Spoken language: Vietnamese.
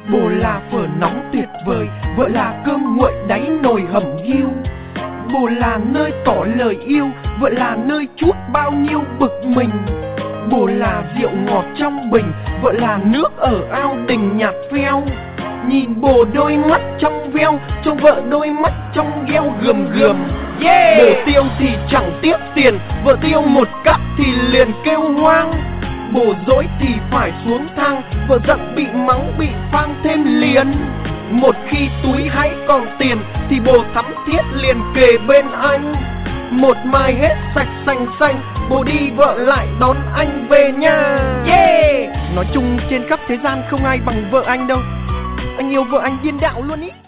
Bồ là phở nóng tuyệt vời, vợ là cơm nguội đáy nồi hầm hiu. Bồ là nơi tỏ lời yêu, vợ là nơi chút bao nhiêu bực mình. Bồ là rượu ngọt trong bình, vợ là nước ở ao đình nhạt pheo. Nhìn bồ đôi mắt trong veo, cho vợ đôi mắt trong gheo gườm gườm. Bồ tiêu thì chẳng tiếc tiền, vợ tiêu một cắt thì liền kêu hoang. Bồ dỗi thì phải xuống thang, vợ giận bị mắng bị phang thêm liền. Một khi túi hãy còn tiền thì bồ thắm thiết liền kề bên anh. Một mai hết sạch sành xanh, bồ đi vợ lại đón anh về nhà. Nói chung trên khắp thế gian không ai bằng vợ anh đâu. Anh yêu vợ anh điên đạo luôn ý.